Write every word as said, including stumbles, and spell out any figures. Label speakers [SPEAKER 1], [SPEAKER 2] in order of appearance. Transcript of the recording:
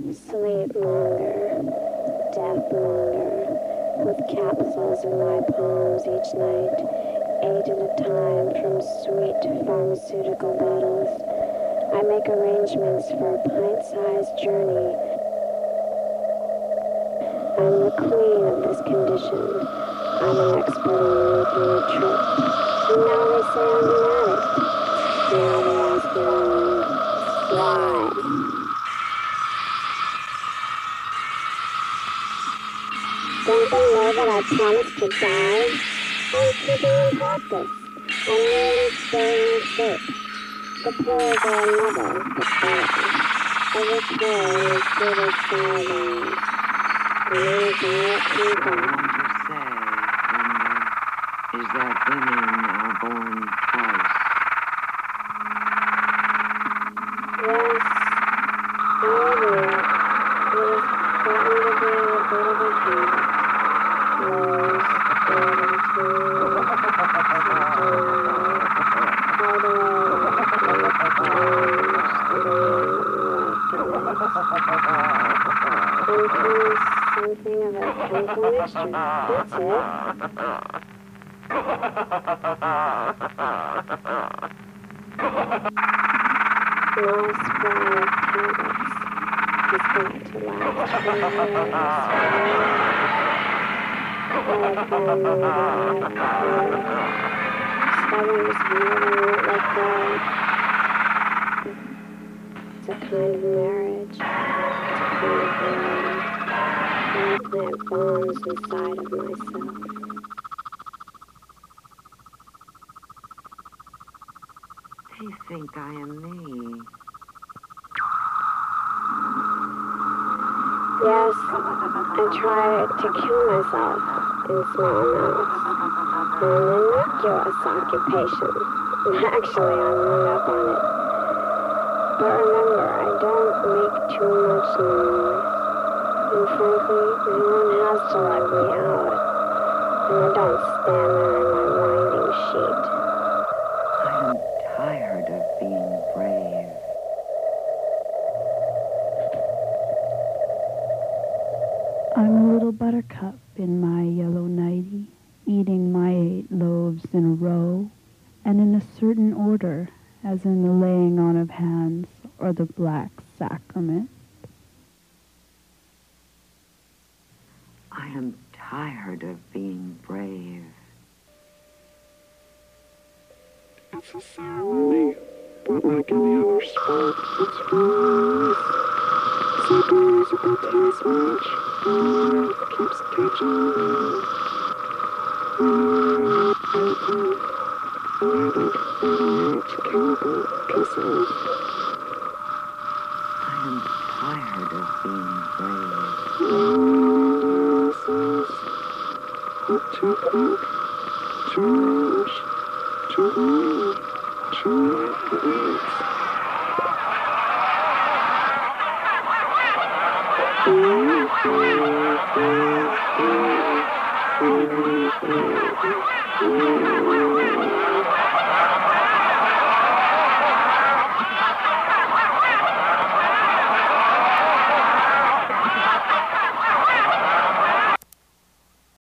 [SPEAKER 1] Sleep monger, death monger, with capsules in my palms each night, eight at a time from sweet pharmaceutical bottles. I make arrangements for a pint-sized journey. I'm the queen of this condition. I'm an expert on making a trip. And now they say I'm an addict. Now they're asking me, why? Don't they know that I promised to die? I'm keeping in practice. I'm merely staying in shape. The pills are another pathology. Every pill is as good as five hours. And then it's all it can go.
[SPEAKER 2] Is that women are born twice?
[SPEAKER 1] Yes, maybe it has gotten to be a bit of a habit. Lows, getting to, all the way to the times, something of a chemical mixture. That's it. My supply of habits has got to last for years. I've been alive for seven years and won't let go. It's a kind of marriage. It's a kind of love. I plant bombs inside of myself.
[SPEAKER 2] They think I am me.
[SPEAKER 1] Yes, I try to kill myself in small amounts. An innocuous occupation. Actually, I'm hung up on it. But remember, I don't make too much noise. And frankly, no one has to let me out. And I don't stand there in my winding sheet.
[SPEAKER 2] I am tired of being brave.
[SPEAKER 3] I'm a little buttercup in my yellow nightie, eating my eight loaves in a row, and in a certain order, as in the laying on of hands or the black sacrament.
[SPEAKER 2] I am tired of being brave.
[SPEAKER 4] It's a ceremony, but like in the other sports, it's rules. Sometimes it will taste much, but it keeps catching me. Chemical kisses.
[SPEAKER 2] I am tired of being brave.
[SPEAKER 4] Kisses. Too quick, too much, too long, too late. Mm-hmm.